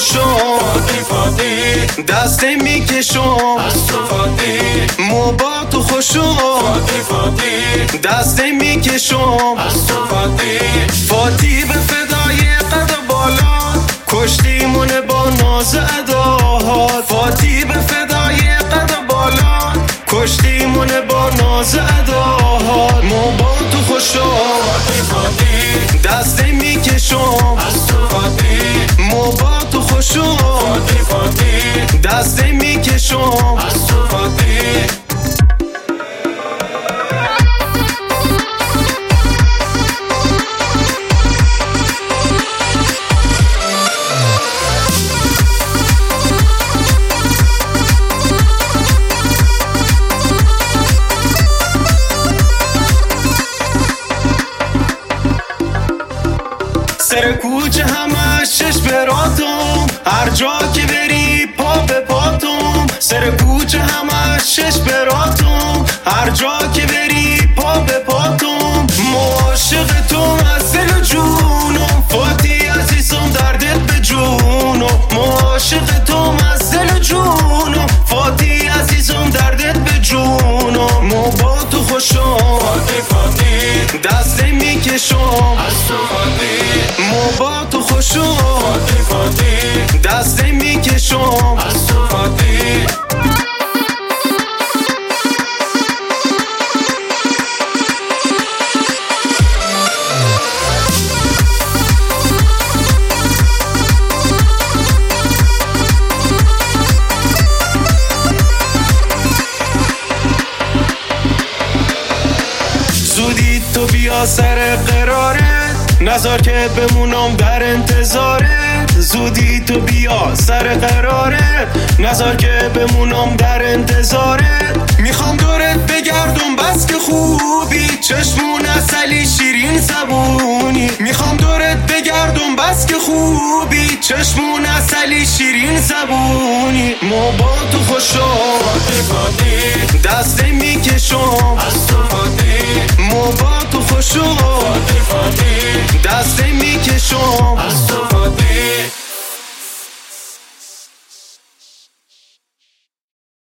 خوشم فاتی دسته میکشم از تو فاتی مو با تو خوشم فاتی دسته میکشم از تو فاتی فاتی به فدای قد بالا کشتیمونه با ناز اداهات فاتی به فدای قد بالا کشتیمونه با ناز اداهات مو با تو خوشم فاتی دسته میکشم از تو فاتی مو با تو خوشم فاتی دسته میکشم از تو فاتی سر کوچه همش شش براتم هر جا که بری پا به پاتم سر کوچه همش شش براتم هر جا که بری پا به پاتم عاشق تو از دل و جونم فاتی عزیزم دردت به جونم عاشق تو از دل و جونم فاتی عزیزم دردت به جونم مو با تو خوشم فاتی دسته میکشم از تو فاتی مو با تو خوشم فاتی دسته میکشم از تو فاتی زودی تو بیا سر قرارت نذار که بمونم در انتظارت زودی تو بیا سر قرارت نذار که بمونم در انتظارت میخوام دورت بگردم بس که خوبی چشمون عسلی شیرین زبونی میخوام دورت بگردم بس که خوبی چشمون عسلی شیرین زبونی مو با تو خوشم فاتی دسته میکشم از تو فاتی مو با تو خوشم فاتی دسته میکشم از تو